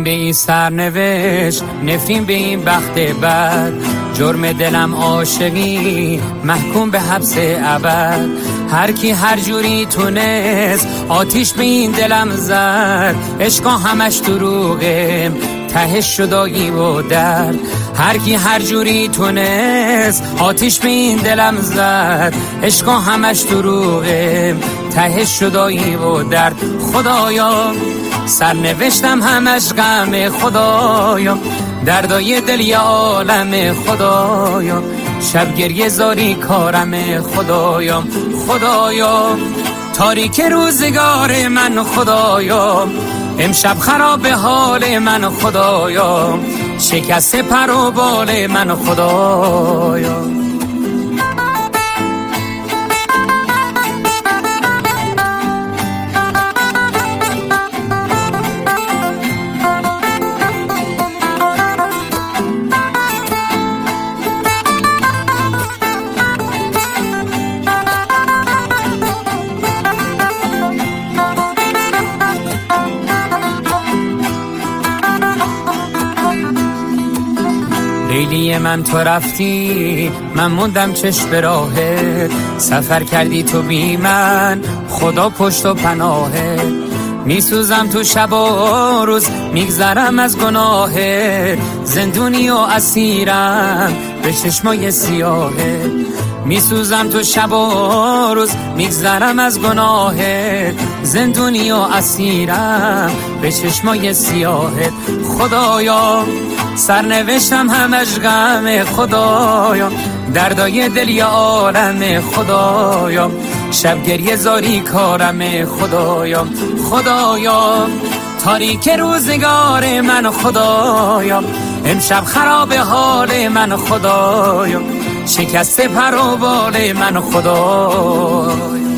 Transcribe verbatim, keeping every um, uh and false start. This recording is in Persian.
به این سرنوشت، نفرین به این بخت بد. جرم دلم عاشقی، محکوم به حبس ابد. هر کی هر جوری تونست آتیش به این دلم زد. عشقا همش دروغه، تهش شدایی و درد. هر کی هر جوری تونست آتیش به این دلم زد. عشقا همش دروغه، تهش شدایی و درد. خدایا سرنوشتم همش غم، خدایا دردای دل یه عالم، خدایا شب گریه زاری کارم، خدایا خدایا تاریک روزگار من، خدایا امشب خراب حال من، خدایا شکست پر و بال من، خدایا. لیلی من تو رفتی، من موندم چشم به راهت. سفر کردی تو بی من، خدا پشت و پناهت. میسوزم تو شب و روز، میگذرم از گناهت. زندونی و اسیرم به چشمای سیاهت. میسوزم تو شب و روز، میگذرم از گناهت. زندونی و اسیرم به چشمای سیاهت. خدایا سرنوشتم همش غم، خدایا دردای دل یه عالم، خدایا شب گریه زاری کارم، خدایا خدایا تاریک روزگار من، خدایا امشب خراب حال من، خدایا شکست پر و بال من، خدایا.